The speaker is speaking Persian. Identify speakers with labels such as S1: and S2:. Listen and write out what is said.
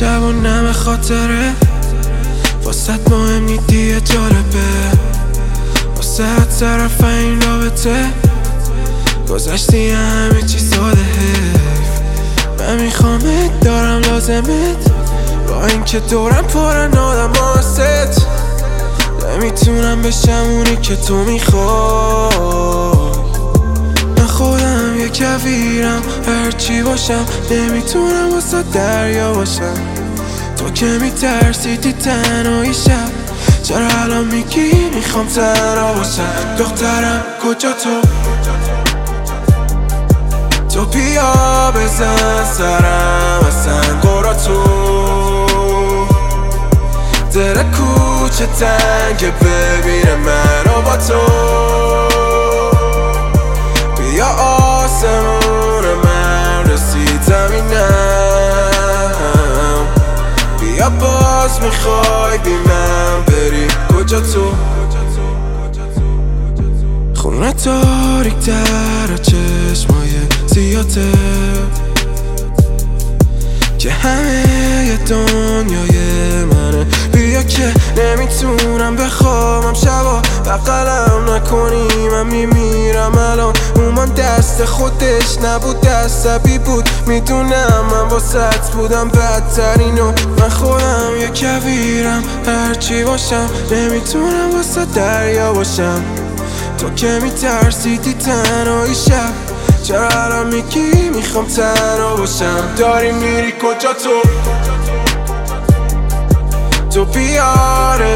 S1: شب و نم خاطره واسط مهم نیدیه جالبه واسط طرف این رابطه گذشتی همه چی ساده حیف من میخوامت دارم لازمت با اینکه دورم پرن آدم هاست نمیتونم بشم اونی که تو میخوای من خودم یه کویرم هرچی باشم نمیتونم واسه دریا باشم تو که میترسیدی تنهایی شب چرا الان میگی میخوام تنها باشم دخترم کجا تو بیا بزن سرم اصلا قرا تو دل کوچه تنگه ببینه منو با تو بیا آسمون من رسید زمینم بیا باز میخوای بی من بری کجا تو خونه تاریک تر چشمای زیاده که همه یه دنیای منه بیا که نمیتونم بخوابم شبا بغلم نکنی من میمیرم الان اومان دست خودش نبود عصبی بود میدونم من واسط بودم بدترینو من خودم یه کویرم هرچی باشم نمیتونم واسه دریا باشم تو که میترسیدی تنهایی شب چرا الان میگی میخوام تنها باشم داری میری کجا تو بیاره